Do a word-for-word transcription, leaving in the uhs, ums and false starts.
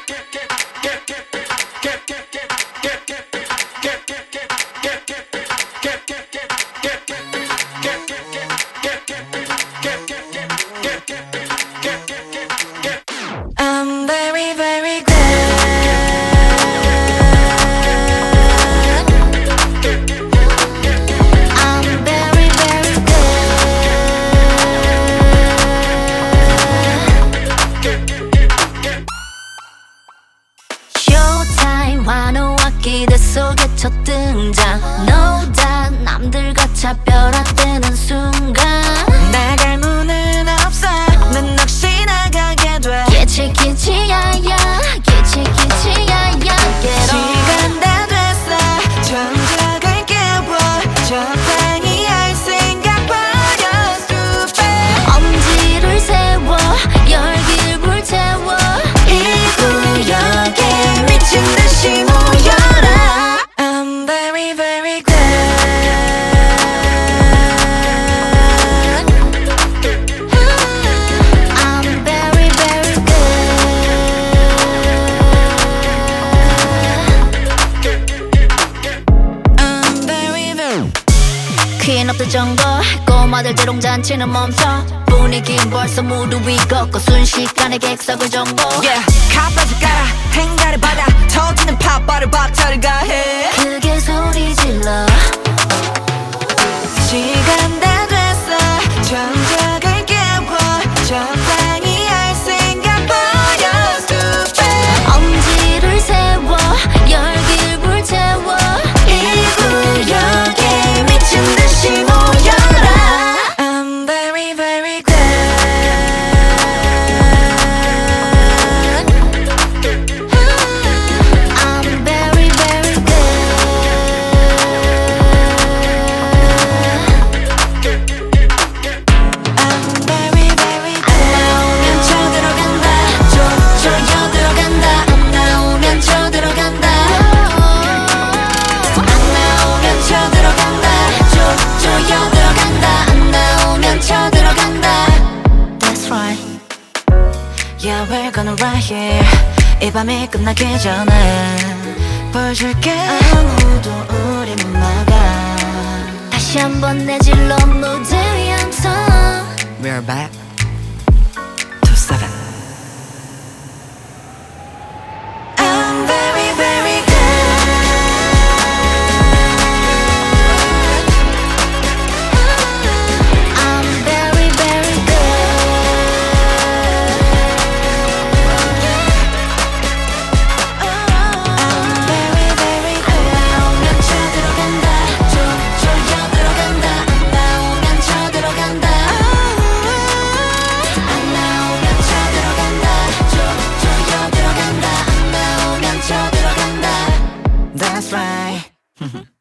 I'm very very good. I'm very very good. Showtime 환호와 기대 속에 첫 등장. No doubt 남들과 차별화되는 순간 나갈 문은 없어. 난 넋이 나가게 돼. 기치기치야야 기치기치야야. 시간 다 됐어. 정적을 깨워. 적당히 할 생각 버려. stupid. 엄지를 세워. 열기를 불태워. 이 구역에 미친 듯이 모여라. I'm very very good. I'm very very good. I'm very very Queen of the jungle. 꼬마들 재롱잔치는 멈춰. 분위기는 벌써 무드 위걷고 순식간에 객석을 정보. Yeah, 카페에서 깔아 행가를 받아 터지는 팝바를 박차를 가해. 크게 소리 질러. 시간 다 됐어. 정적을 깨워. 적당히 할 생각 버려. stupid. 엄지를 세워. 열기를 불태워. 이 구역에 미친 듯이 모여라. I'm very very good. I'm very very good. I'm very very good. 안 나오면 쳐들어간다. 쫓겨여 들어간다. 안 나오면 쳐들어간다. 안 나오면 쳐들어간다. 쫓겨여 들어간다. 안 나오면 쳐들어간다. That's right. Yeah, we're gonna ride here. 이 밤이 끝나기 전에 보여줄게. 아무도 우리 못 막아. 다시 한번 내질러 무대 위에서. We're back to seven. I'm very very good. I'm very very good. I'm very very good. 안 나오면 쳐들어간다. 쫓겨여 들어간다. 안 나오면 쳐들어간다. 안 나오면 쳐들어간다. 쫓겨여 들어간다. 안 나오면 쳐들어간다. That's right.